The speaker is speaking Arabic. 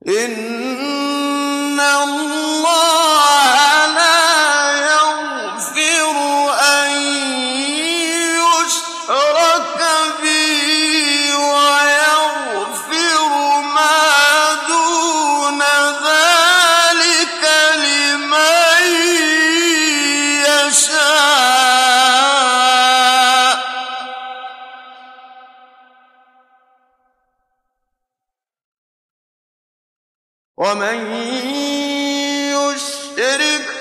إِنَّ اللَّهَ لَا يَغْفِرُ أَن يُشْرَكَ بِهِ وَيَغْفِرُ مَا دُونَ ذَٰلِكَ لِمَن يَشَاءُ ۚ وَمَن يُشْرِكْ